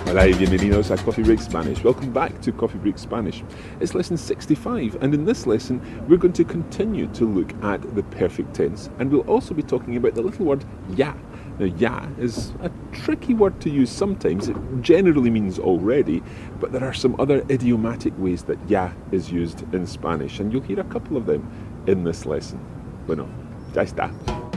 Hola y bienvenidos a Coffee Break Spanish. Welcome back to Coffee Break Spanish. It's lesson 65, and in this lesson we're going to continue to look at the perfect tense, and we'll also be talking about the little word ya. Now, ya is a tricky word to use sometimes. It generally means already, but there are some other idiomatic ways that ya is used in Spanish, and you'll hear a couple of them in this lesson. Bueno, ya está.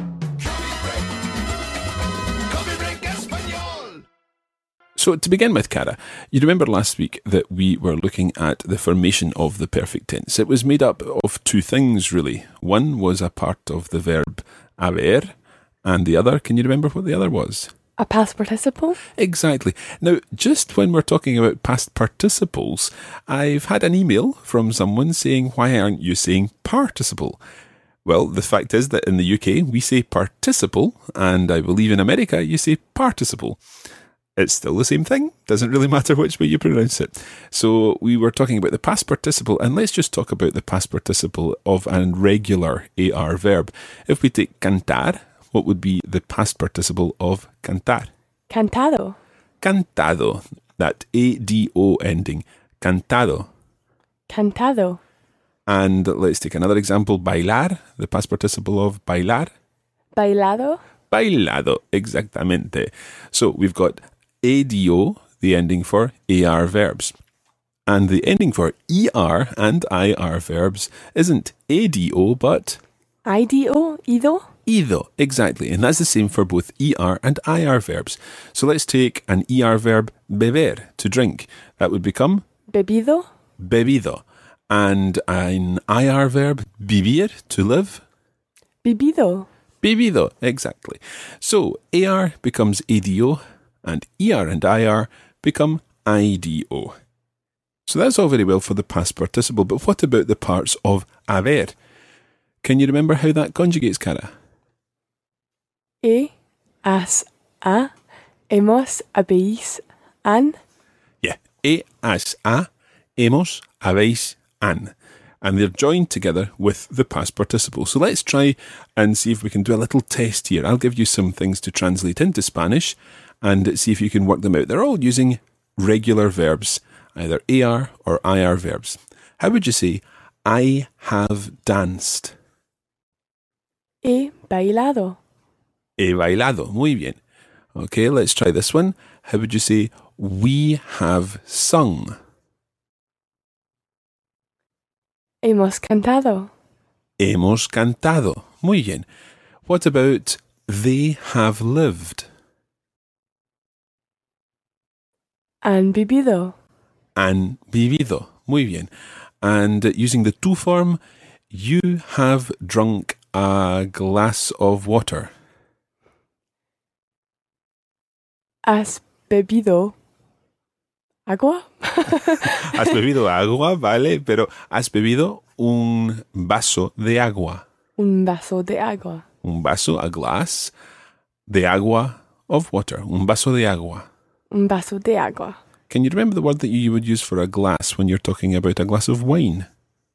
So to begin with, Cara, you remember last week that we were looking at the formation of the perfect tense. It was made up of two things, really. One was a part of the verb haber, and the other, can you remember what the other was? A past participle? Exactly. Now, just when we're talking about past participles, I've had an email from someone saying, why aren't you saying participle? Well, the fact is that in the UK, we say participle, and I believe in America, you say participle. It's still the same thing. Doesn't really matter which way you pronounce it. So we were talking about the past participle, and let's just talk about the past participle of a regular AR verb. If we take cantar, what would be the past participle of cantar? Cantado. Cantado. That ADO ending. Cantado. Cantado. And let's take another example. Bailar, the past participle of bailar. Bailado. Bailado, exactamente. So we've got ADO, the ending for AR verbs. And the ending for ER and IR verbs isn't ADO, but IDO. Ido. IDO, exactly. And that's the same for both ER and IR verbs. So let's take an ER verb, beber, to drink. That would become Bebido. bebido. And an IR verb, vivir, to live. Vivido. Vivido, exactly. So AR becomes ADO, and ER and IR become IDO. So that's all very well for the past participle, but what about the parts of haber? Can you remember how that conjugates, Cara? As, a, hemos, habéis, an. Yeah, as, a, hemos, habéis, an. And they're joined together with the past participle. So let's try and see if we can do a little test here. I'll give you some things to translate into Spanish and see if you can work them out. They're all using regular verbs, either AR or IR verbs. How would you say, I have danced? He bailado. He bailado. Muy bien. Okay, let's try this one. How would you say, we have sung? Hemos cantado. Hemos cantado. Muy bien. What about they have lived? Han vivido. Han vivido. Muy bien. And using the tú form, you have drunk a glass of water. Has bebido agua. Has bebido agua, vale, pero has bebido un vaso de agua. Un vaso de agua. Un vaso, a glass, de agua, of water. Un vaso de agua. Un vaso de agua. Can you remember the word that you would use for a glass when you're talking about a glass of wine?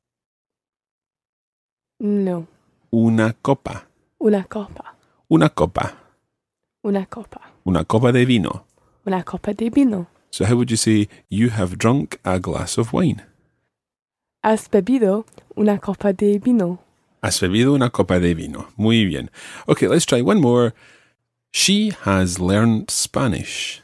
No. Una copa. Una copa. Una copa. Una copa. Una copa de vino. Una copa de vino. So how would you say, you have drunk a glass of wine? Has bebido una copa de vino. Has bebido una copa de vino. Muy bien. Okay, let's try one more. She has learned Spanish.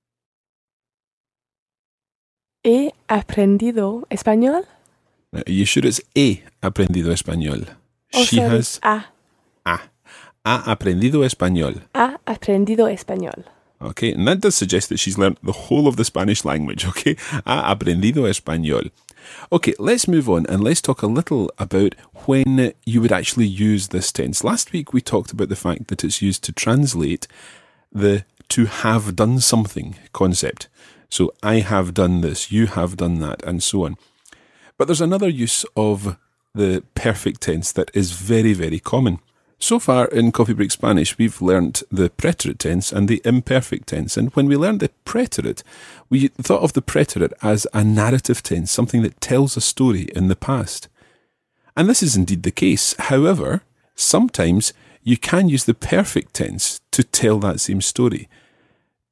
He aprendido español. Are you sure it's he aprendido español? Oh, She sorry. has ha aprendido español. Ha aprendido español. Okay, and that does suggest that she's learned the whole of the Spanish language, okay? Ha aprendido español. Okay, let's move on and let's talk a little about when you would actually use this tense. Last week we talked about the fact that it's used to translate the to have done something concept. So I have done this, you have done that, and so on. But there's another use of the perfect tense that is very, very common. So far in Coffee Break Spanish, we've learnt the preterite tense and the imperfect tense. And when we learned the preterite, we thought of the preterite as a narrative tense, something that tells a story in the past. And this is indeed the case. However, sometimes you can use the perfect tense to tell that same story.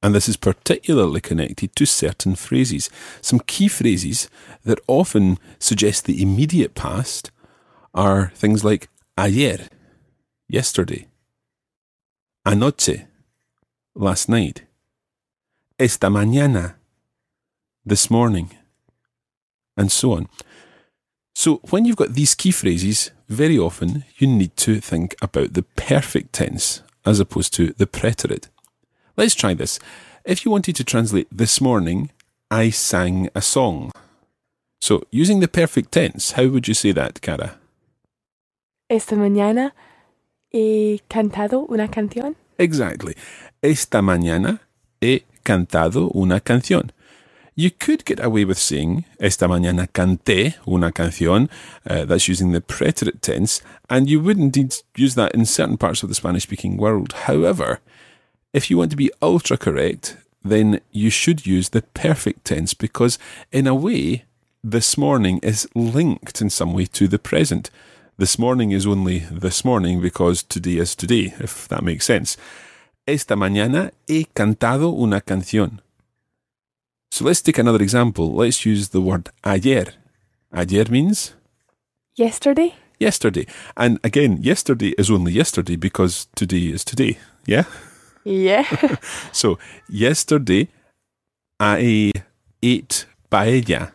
And this is particularly connected to certain phrases. Some key phrases that often suggest the immediate past are things like ayer, yesterday, anoche, last night, esta mañana, this morning, and so on. So when you've got these key phrases, very often you need to think about the perfect tense as opposed to the preterite. Let's try this. If you wanted to translate this morning, I sang a song. So using the perfect tense, how would you say that, Cara? Esta mañana he cantado una canción. Exactly. Esta mañana he cantado una canción. You could get away with saying esta mañana canté una canción. That's using the preterite tense, and you would indeed use that in certain parts of the Spanish-speaking world. However, if you want to be ultra correct, then you should use the perfect tense because, in a way, this morning is linked in some way to the present. This morning is only this morning because today is today, if that makes sense. Esta mañana he cantado una canción. So let's take another example. Let's use the word ayer. Ayer means? Yesterday? Yesterday. And again, yesterday is only yesterday because today is today. Yeah? Yeah. So, yesterday I ate paella.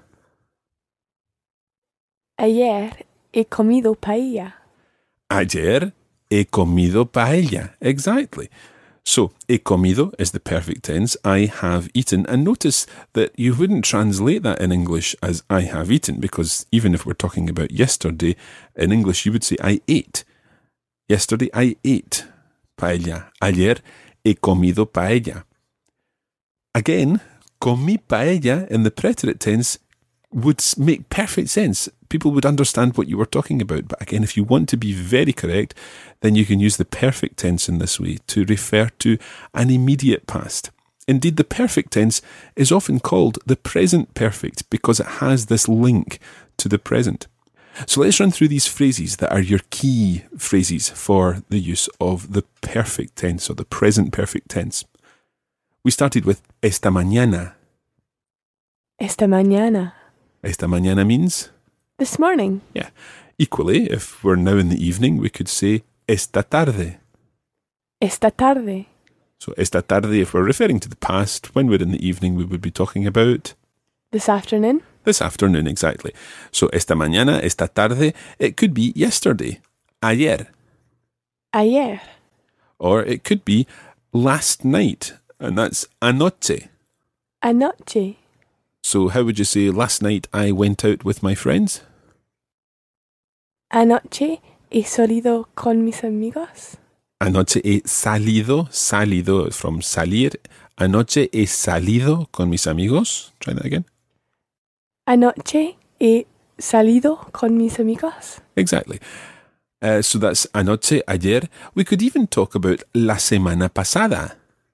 Ayer he comido paella. Ayer he comido paella. Exactly. So, he comido is the perfect tense. I have eaten. And notice that you wouldn't translate that in English as I have eaten, because even if we're talking about yesterday, in English you would say I ate. Yesterday I ate paella. Ayer he comido paella. Again, comí paella in the preterite tense would make perfect sense. People would understand what you were talking about. But again, if you want to be very correct, then you can use the perfect tense in this way to refer to an immediate past. Indeed, the perfect tense is often called the present perfect because it has this link to the present. So let's run through these phrases that are your key phrases for the use of the perfect tense or the present perfect tense. We started with esta mañana. Esta mañana. Esta mañana means? This morning. Yeah. Equally, if we're now in the evening, we could say esta tarde. Esta tarde. So esta tarde, if we're referring to the past, when we're in the evening, we would be talking about? This afternoon. This afternoon, exactly. So esta mañana, esta tarde, it could be yesterday, ayer. Ayer. Or it could be last night, and that's anoche. Anoche. So how would you say last night I went out with my friends? Anoche he salido con mis amigos. Anoche he salido, salido from salir. Anoche he salido con mis amigos. Try that again. Anoche he salido con mis amigos. Exactly. So that's anoche, ayer. We could even talk about la semana pasada.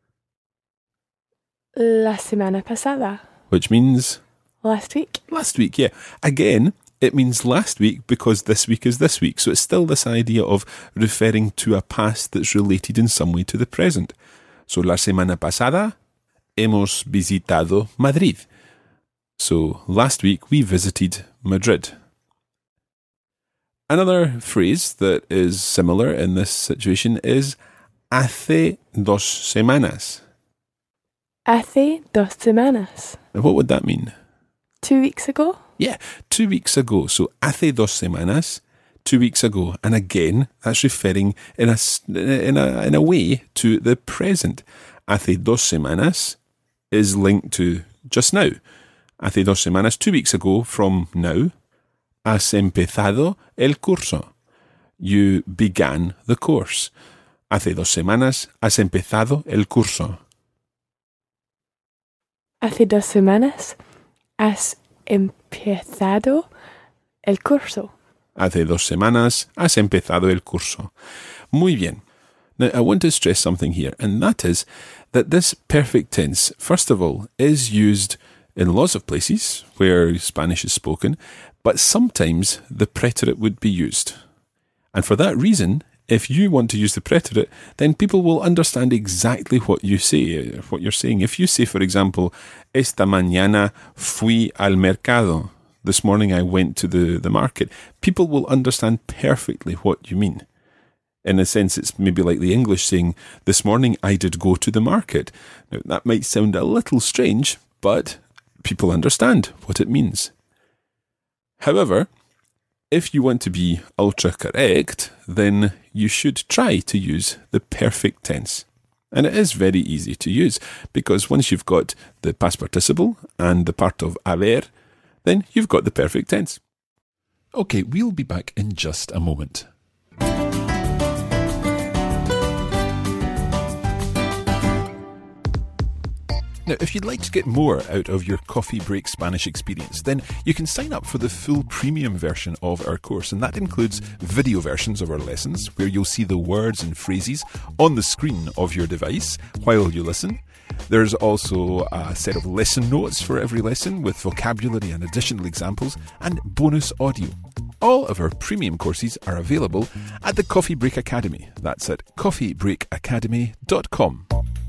La semana pasada. Which means? Last week. Last week, yeah. Again, it means last week because this week is this week. So it's still this idea of referring to a past that's related in some way to the present. So la semana pasada hemos visitado Madrid. So last week we visited Madrid. Another phrase that is similar in this situation is hace 2 semanas. Hace 2 semanas. Now, what would that mean? 2 weeks ago? Yeah, 2 weeks ago. So hace 2 semanas, 2 weeks ago. And again, that's referring in a way to the present. Hace 2 semanas is linked to just now. Hace 2 semanas, 2 weeks ago from now, has empezado el curso. You began the course. Hace 2 semanas has empezado el curso. Hace 2 semanas has empezado el curso. Hace 2 semanas has empezado el curso. Muy bien. Now, I want to stress something here, and that is that this perfect tense, first of all, is used in lots of places where Spanish is spoken, but sometimes the preterite would be used. And for that reason, if you want to use the preterite, then people will understand exactly what you say, what you're saying. If you say, for example, esta mañana fui al mercado. This morning I went to the market. People will understand perfectly what you mean. In a sense, it's maybe like the English saying, this morning I did go to the market. Now, that might sound a little strange, but people understand what it means. However, if you want to be ultra correct, then you should try to use the perfect tense. And it is very easy to use, because once you've got the past participle and the part of haber, then you've got the perfect tense. Okay, we'll be back in just a moment. Now, if you'd like to get more out of your Coffee Break Spanish experience, then you can sign up for the full premium version of our course, and that includes video versions of our lessons, where you'll see the words and phrases on the screen of your device while you listen. There's also a set of lesson notes for every lesson with vocabulary and additional examples, and bonus audio. All of our premium courses are available at the Coffee Break Academy. That's at coffeebreakacademy.com.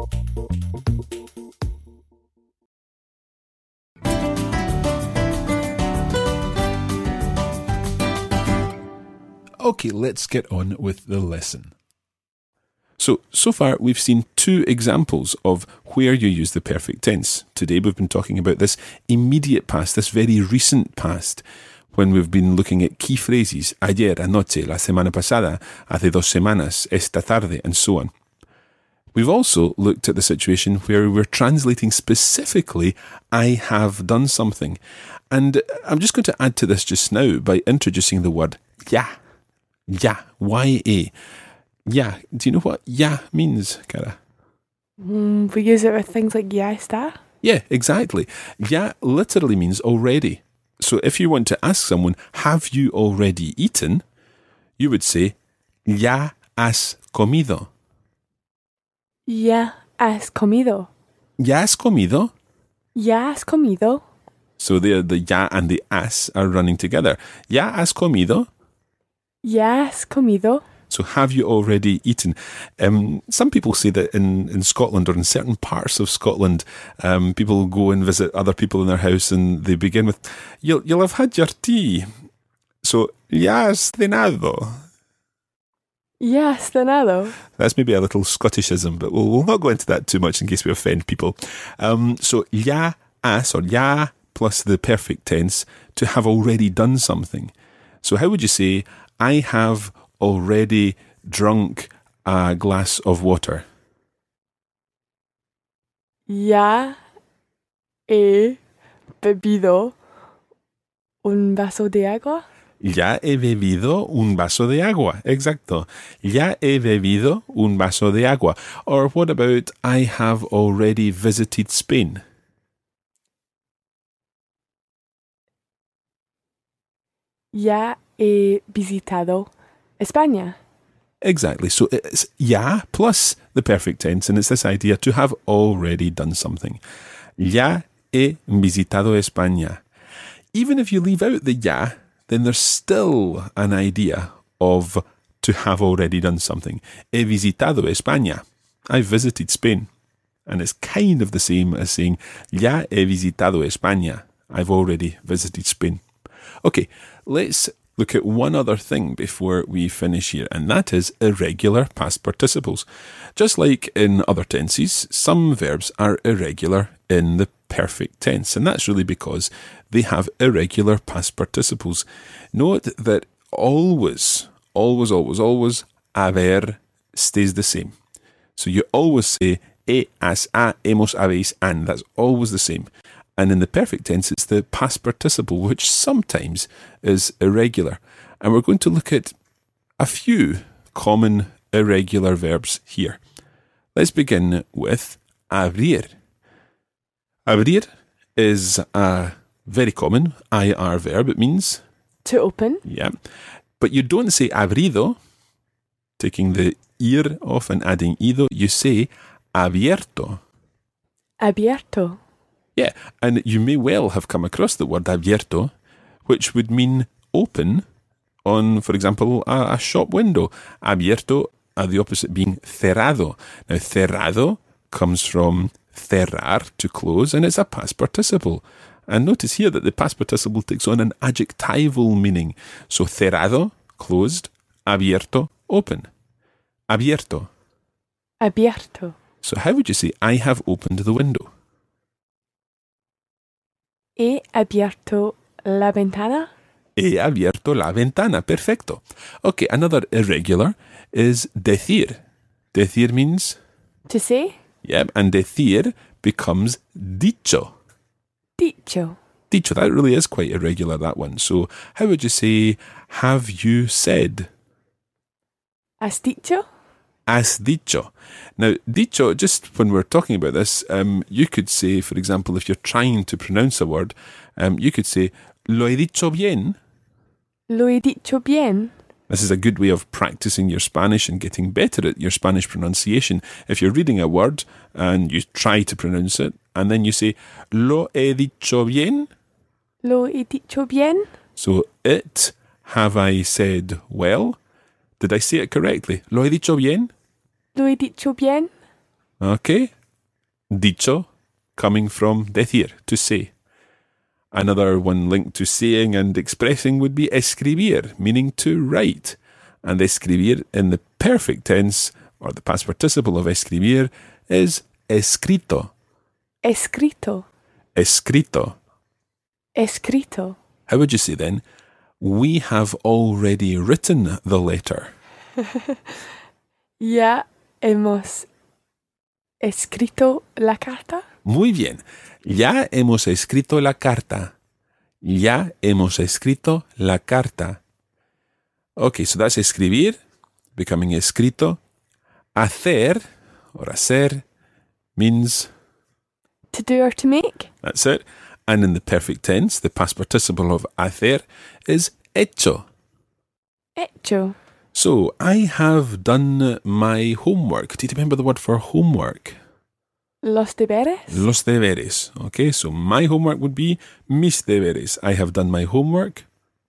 Okay, let's get on with the lesson. So far we've seen two examples of where you use the perfect tense. Today we've been talking about this immediate past, this very recent past, when we've been looking at key phrases, ayer, anoche, la semana pasada, hace 2 semanas, esta tarde, and so on. We've also looked at the situation where we're translating specifically, I have done something. And I'm just going to add to this just now by introducing the word ya. Ya, Y-A. Ya. Do you know what ya means, Cara? We use it with things like ya está. Yeah, exactly. Ya literally means already. So if you want to ask someone, have you already eaten? You would say, ya has comido. Ya has comido. Ya has comido? Ya has comido. So the ya and the as are running together. Ya has comido? Ya has comido. So have you already eaten? Some people say that in Scotland or in certain parts of Scotland, people go and visit other people in their house and they begin with, you'll have had your tea. So, ya has cenado. Ya has cenado. That's maybe a little Scottishism, but we'll not go into that too much in case we offend people. So, ya has, or ya plus the perfect tense, to have already done something. So how would you say, I have already drunk a glass of water? Ya he bebido un vaso de agua. Ya he bebido un vaso de agua. Exacto. Ya he bebido un vaso de agua. Or what about, I have already visited Spain? Ya he visitado España. Exactly. So it's ya plus the perfect tense, and it's this idea to have already done something. Ya he visitado España. Even if you leave out the ya, then there's still an idea of to have already done something. He visitado España. I've visited Spain. And it's kind of the same as saying, ya he visitado España. I've already visited Spain. Okay, let's look at one other thing before we finish here, and that is irregular past participles. Just like in other tenses, some verbs are irregular in the perfect tense, and that's really because they have irregular past participles. Note that always, haber stays the same. So you always say he, has, ha, hemos, habéis, and. That's always the same. And in the perfect tense, it's the past participle, which sometimes is irregular. And we're going to look at a few common irregular verbs here. Let's begin with abrir. Abrir is a very common IR verb. It means to open. Yeah. But you don't say abrido, taking the ir off and adding ido. You say abierto. Abierto. Yeah, and you may well have come across the word abierto, which would mean open on, for example, a shop window. Abierto, the opposite being cerrado. Now, cerrado comes from cerrar, to close, and it's a past participle. And notice here that the past participle takes on an adjectival meaning. So cerrado, closed, abierto, open. Abierto. Abierto. So how would you say, I have opened the window? He abierto la ventana. He abierto la ventana. Perfecto. Okay, another irregular is decir. Decir means? To say. Yep, and decir becomes dicho. Dicho. Dicho, that really is quite irregular, that one. So how would you say, have you said? ¿Has dicho? Has dicho. Now, dicho, just when we're talking about this, you could say, for example, if you're trying to pronounce a word, you could say, lo he dicho bien. Lo he dicho bien. This is a good way of practicing your Spanish and getting better at your Spanish pronunciation. If you're reading a word and you try to pronounce it, and then you say, lo he dicho bien. Lo he dicho bien. So, it, have I said well? Did I say it correctly? Lo he dicho bien? Lo he dicho bien. Okay. Dicho, coming from decir, to say. Another one linked to saying and expressing would be escribir, meaning to write. And escribir in the perfect tense, or the past participle of escribir, is escrito. Escrito. Escrito. Escrito. How would you say then? We have already written the letter. Ya hemos escrito la carta. Muy bien. Ya hemos escrito la carta. Ya hemos escrito la carta. Okay, so that's escribir, becoming escrito. Hacer, or hacer, means... To do or to make. That's it. And in the perfect tense, the past participle of hacer is hecho. Hecho. So, I have done my homework. Do you remember the word for homework? Los deberes. Los deberes. Okay, so my homework would be mis deberes. I have done my homework.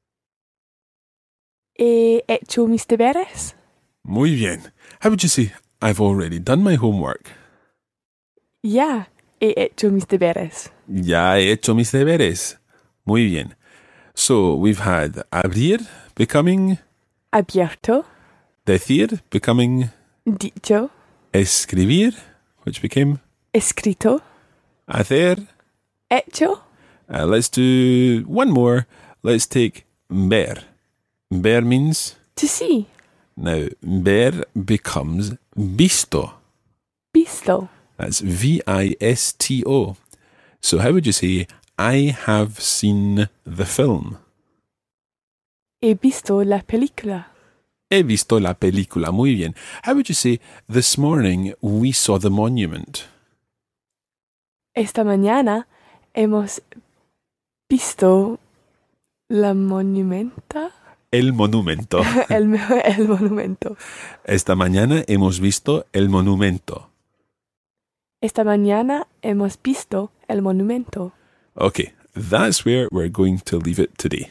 He hecho mis deberes. Muy bien. How would you say, I've already done my homework? Ya he hecho mis deberes. Ya he hecho mis deberes. Muy bien. So, we've had abrir becoming... Abierto. Decir becoming... Dicho. Escribir, which became... Escrito. Hacer. Hecho. Let's do one more. Let's take ver. Ver means... To see. Now, ver becomes visto. Visto. That's V-I-S-T-O. So how would you say, I have seen the film? He visto la película. He visto la película. Muy bien. How would you say, this morning we saw the monument? Esta mañana hemos visto la monumenta. El monumento. el monumento. Esta mañana hemos visto el monumento. Esta mañana hemos visto el monumento. Okay, that's where we're going to leave it today.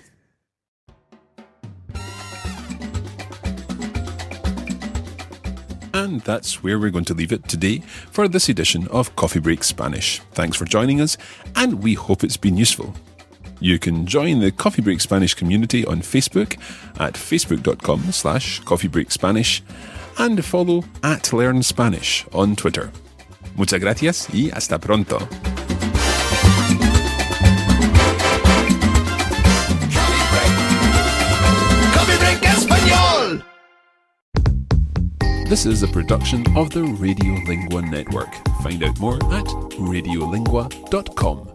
And that's where we're going to leave it today for this edition of Coffee Break Spanish. Thanks for joining us, and we hope it's been useful. You can join the Coffee Break Spanish community on Facebook at facebook.com/coffeebreakspanish and follow @LearnSpanish on Twitter. Muchas gracias y hasta pronto. Coffee Break Español. This is a production of the Radiolingua Network. Find out more at radiolingua.com.